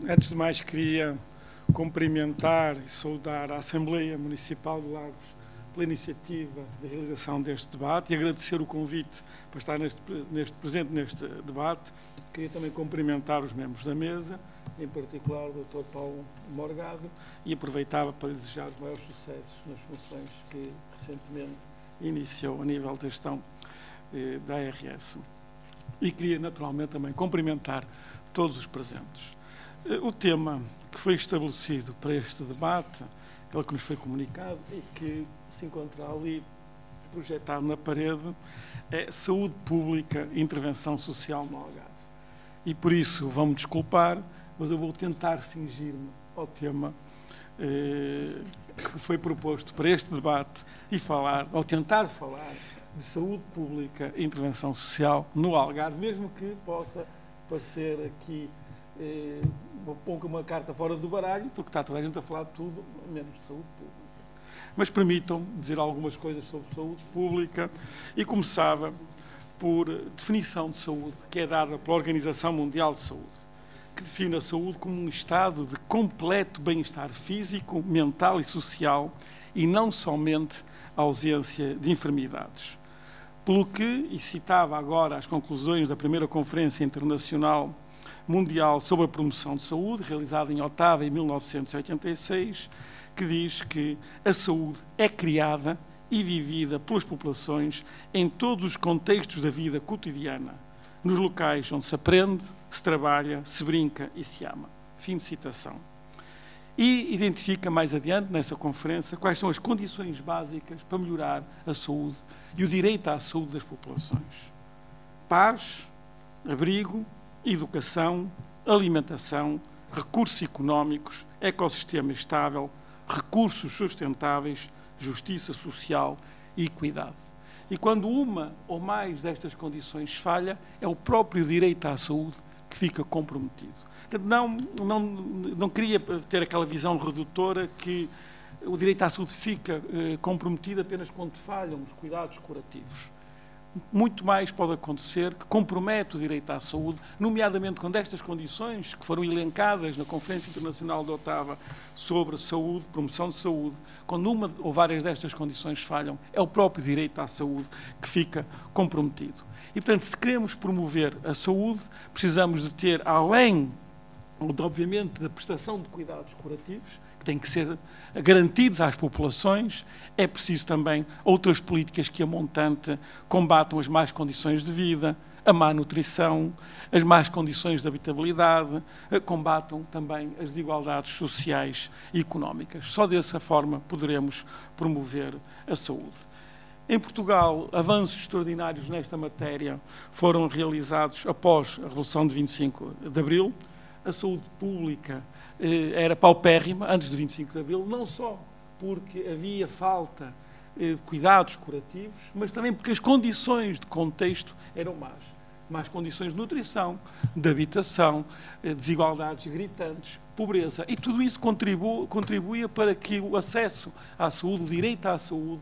Antes de mais, queria cumprimentar e saudar a Assembleia Municipal de Lagos pela iniciativa de realização deste debate e agradecer o convite para estar presente neste debate. Queria também cumprimentar os membros da mesa, em particular o Dr. Paulo Morgado, e aproveitava para desejar os maiores sucessos nas funções que recentemente iniciou a nível de gestão da ARS. E queria naturalmente também cumprimentar todos os presentes. O tema que foi estabelecido para este debate, aquele que nos foi comunicado e que se encontra ali projetado na parede, é Saúde Pública e Intervenção Social no Algarve. E por isso vão-me desculpar, mas eu vou tentar cingir-me ao tema que foi proposto para este debate e falar, ou tentar falar, de saúde pública e intervenção social no Algarve, mesmo que possa parecer aqui uma carta fora do baralho, porque está toda a gente a falar de tudo, menos de saúde pública. Mas permitam-me dizer algumas coisas sobre saúde pública e começava por definição de saúde, que é dada pela Organização Mundial de Saúde, que define a saúde como um estado de completo bem-estar físico, mental e social e não somente a ausência de enfermidades. Pelo que, e citava agora as conclusões da primeira Conferência Internacional Mundial sobre a Promoção de Saúde, realizada em Ottawa em 1986, que diz que a saúde é criada e vivida pelas populações em todos os contextos da vida cotidiana, nos locais onde se aprende, se trabalha, se brinca e se ama. Fim de citação. E identifica mais adiante, nessa conferência, quais são as condições básicas para melhorar a saúde e o direito à saúde das populações. Paz, abrigo, educação, alimentação, recursos económicos, ecossistema estável, recursos sustentáveis, justiça social e equidade. E quando uma ou mais destas condições falha, é o próprio direito à saúde que fica comprometido. Não queria ter aquela visão redutora que o direito à saúde fica comprometido apenas quando falham os cuidados curativos. Muito mais pode acontecer que compromete o direito à saúde, nomeadamente quando estas condições que foram elencadas na Conferência Internacional de Ottawa sobre saúde, promoção de saúde, quando uma ou várias destas condições falham, é o próprio direito à saúde que fica comprometido. E, portanto, se queremos promover a saúde, precisamos de ter, além, obviamente, da prestação de cuidados curativos, têm que ser garantidos às populações, é preciso também outras políticas que a montante combatam as más condições de vida, a má nutrição, as más condições de habitabilidade, combatam também as desigualdades sociais e económicas. Só dessa forma poderemos promover a saúde. Em Portugal, avanços extraordinários nesta matéria foram realizados após a Revolução de 25 de Abril. A saúde pública era paupérrima antes de 25 de Abril, não só porque havia falta de cuidados curativos, mas também porque as condições de contexto eram más. Más condições de nutrição, de habitação, desigualdades gritantes, pobreza. E tudo isso contribuía para que o acesso à saúde, o direito à saúde,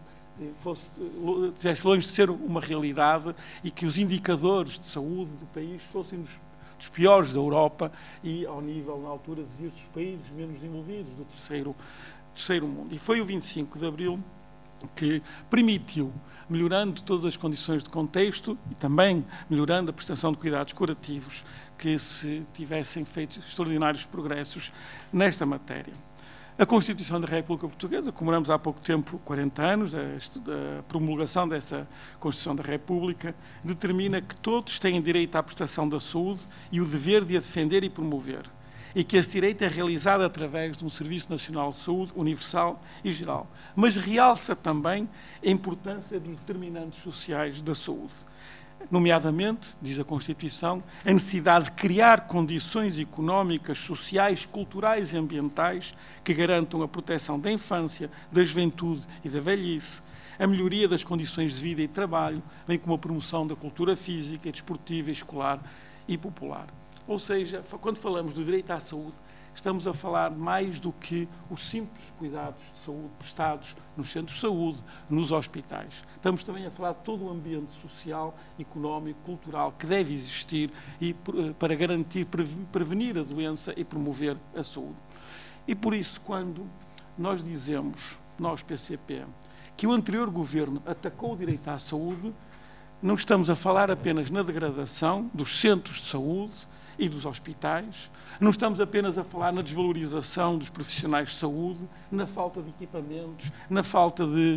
estivesse longe de ser uma realidade e que os indicadores de saúde do país fossem dos piores da Europa e, ao nível, na altura, dos países menos desenvolvidos do terceiro mundo. E foi o 25 de Abril que permitiu, melhorando todas as condições de contexto e também melhorando a prestação de cuidados curativos, que se tivessem feito extraordinários progressos nesta matéria. A Constituição da República Portuguesa, comemoramos há pouco tempo 40 anos, a promulgação dessa Constituição da República, determina que todos têm direito à prestação da saúde e o dever de a defender e promover, e que esse direito é realizado através de um Serviço Nacional de Saúde universal e geral. Mas realça também a importância dos determinantes sociais da saúde. Nomeadamente, diz a Constituição, a necessidade de criar condições económicas, sociais, culturais e ambientais que garantam a proteção da infância, da juventude e da velhice, a melhoria das condições de vida e trabalho, bem como a promoção da cultura física, desportiva, escolar e popular. Ou seja, quando falamos do direito à saúde, estamos a falar mais do que os simples cuidados de saúde prestados nos centros de saúde, nos hospitais. Estamos também a falar de todo o ambiente social, económico, cultural que deve existir para garantir, prevenir a doença e promover a saúde. E por isso, quando nós dizemos, nós PCP, que o anterior governo atacou o direito à saúde, não estamos a falar apenas na degradação dos centros de saúde e dos hospitais, não estamos apenas a falar na desvalorização dos profissionais de saúde, na falta de equipamentos, na falta de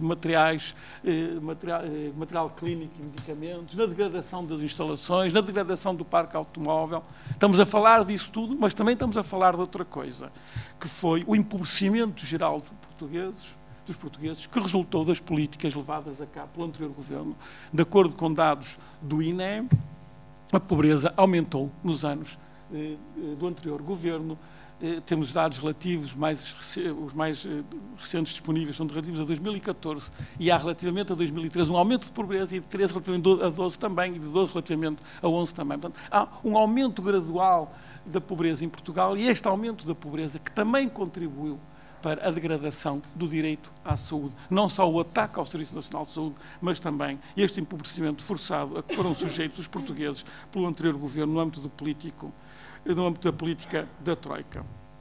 material clínico e medicamentos, na degradação das instalações, na degradação do parque automóvel. Estamos a falar disso tudo, mas também estamos a falar de outra coisa, que foi o empobrecimento geral dos portugueses, que resultou das políticas levadas a cabo pelo anterior governo. De acordo com dados do INE, a pobreza aumentou nos anos do anterior governo. Temos dados relativos, os mais recentes disponíveis são relativos a 2014 e há relativamente a 2013 um aumento de pobreza e de 13 relativamente a 12 também e de 12 relativamente a 11 também. Portanto, há um aumento gradual da pobreza em Portugal e este aumento da pobreza que também contribuiu para a degradação do direito à saúde. Não só o ataque ao Serviço Nacional de Saúde, mas também este empobrecimento forçado a que foram sujeitos os portugueses pelo anterior governo no âmbito da política da Troika.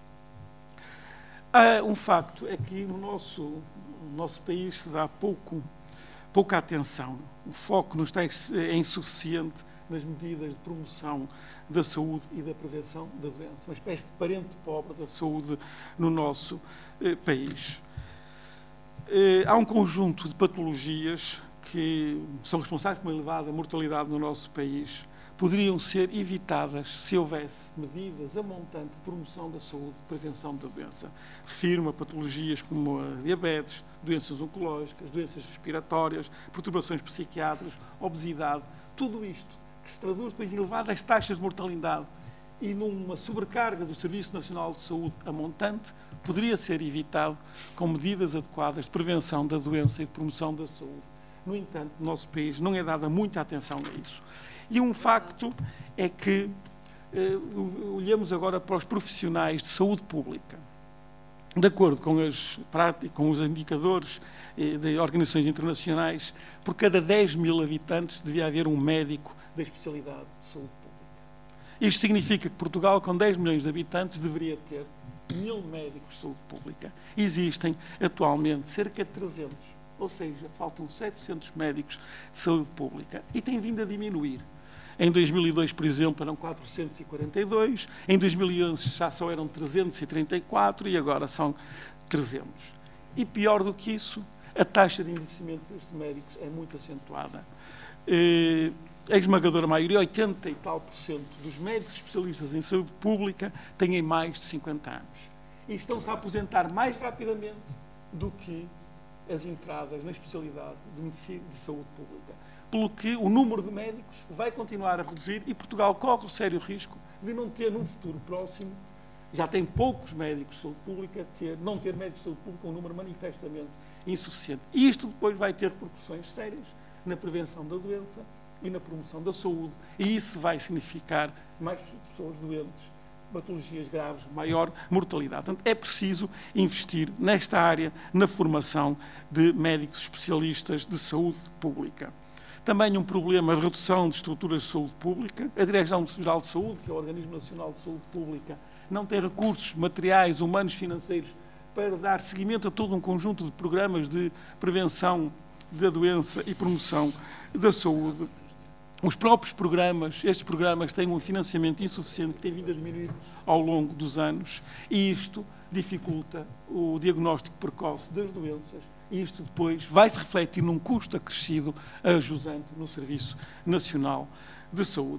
Um facto é que no nosso país se dá pouca atenção. O foco é insuficiente nas medidas de promoção da saúde e da prevenção da doença. Uma espécie de parente pobre da saúde no nosso país. Há um conjunto de patologias que são responsáveis por uma elevada mortalidade no nosso país. Poderiam ser evitadas se houvesse medidas a montante de promoção da saúde e prevenção da doença. Refiro-me a patologias como a diabetes, doenças oncológicas, doenças respiratórias, perturbações psiquiátricas, obesidade, tudo isto que se traduz depois em elevadas taxas de mortalidade e numa sobrecarga do Serviço Nacional de Saúde a montante, poderia ser evitado com medidas adequadas de prevenção da doença e de promoção da saúde. No entanto, no nosso país não é dada muita atenção a isso. E um facto é que olhamos agora para os profissionais de saúde pública. De acordo com os indicadores de organizações internacionais, por cada 10 mil habitantes devia haver um médico da especialidade de saúde pública. Isto significa que Portugal, com 10 milhões de habitantes, deveria ter 1000 médicos de saúde pública. Existem atualmente cerca de 300, ou seja, faltam 700 médicos de saúde pública e tem vindo a diminuir. Em 2002, por exemplo, eram 442, em 2011 já só eram 334 e agora são 300. E pior do que isso, a taxa de envelhecimento destes médicos é muito acentuada. A esmagadora maioria, 80 e tal % dos médicos especialistas em saúde pública têm mais de 50 anos. E estão-se a aposentar mais rapidamente do que as entradas na especialidade de medicina de saúde pública. Pelo que o número de médicos vai continuar a reduzir e Portugal corre o sério risco de não ter, num futuro próximo, já tem poucos médicos de saúde pública, não ter médicos de saúde pública um número manifestamente insuficiente. E isto depois vai ter repercussões sérias na prevenção da doença e na promoção da saúde. E isso vai significar mais pessoas doentes, patologias graves, maior mortalidade. Portanto, é preciso investir nesta área, na formação de médicos especialistas de saúde pública. Também um problema de redução de estruturas de saúde pública. A Direção-Geral de Saúde, que é o Organismo Nacional de Saúde Pública, não tem recursos materiais, humanos, financeiros para dar seguimento a todo um conjunto de programas de prevenção da doença e promoção da saúde. Os próprios programas, estes programas têm um financiamento insuficiente que tem vindo a diminuir ao longo dos anos e isto dificulta o diagnóstico precoce das doenças e isto depois vai-se refletir num custo acrescido ajusante no Serviço Nacional de Saúde.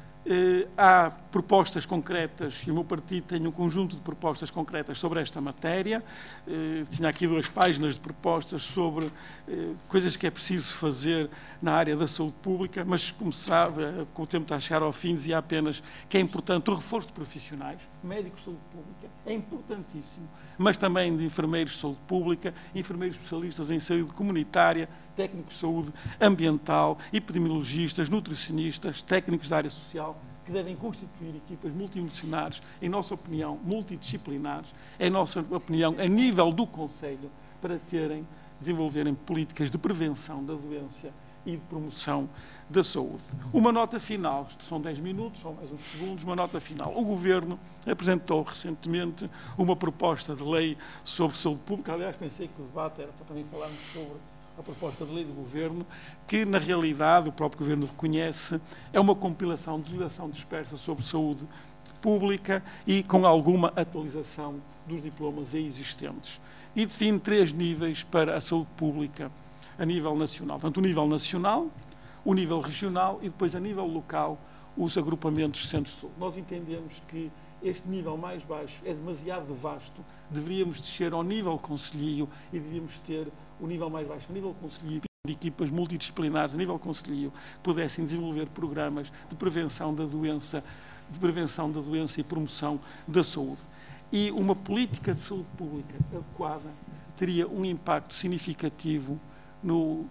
Há propostas concretas, e o meu partido tem um conjunto de propostas concretas sobre esta matéria. Tinha aqui 2 páginas de propostas sobre coisas que é preciso fazer na área da saúde pública, mas, como se sabe, com o tempo está a chegar ao fim, dizia apenas que é importante o reforço de profissionais, médicos de saúde pública, é importantíssimo, mas também de enfermeiros de saúde pública, enfermeiros especialistas em saúde comunitária, técnicos de saúde ambiental, epidemiologistas, nutricionistas, técnicos da área social, que devem constituir equipas multidisciplinares, em nossa opinião, multidisciplinares, em nossa opinião, a nível do Conselho, para desenvolverem políticas de prevenção da doença e de promoção da saúde. Uma nota final, são 10 minutos, são mais uns segundos, uma nota final. O Governo apresentou recentemente uma proposta de lei sobre saúde pública. Aliás, pensei que o debate era para também falarmos sobre a proposta de lei do Governo, que na realidade o próprio Governo reconhece, é uma compilação de legislação dispersa sobre saúde pública e com alguma atualização dos diplomas existentes. E define 3 níveis para a saúde pública a nível nacional. Portanto, o nível nacional, o nível regional e depois a nível local os agrupamentos de centros de saúde. Nós entendemos que este nível mais baixo é demasiado vasto, deveríamos descer ao nível concelhio e devíamos ter o nível mais baixo, o nível concelhio, de equipas multidisciplinares a nível concelhio que pudessem desenvolver programas de prevenção da doença e promoção da saúde. E uma política de saúde pública adequada teria um impacto significativo na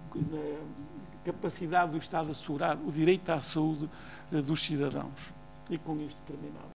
capacidade do Estado de assegurar o direito à saúde dos cidadãos. E com isto terminamos.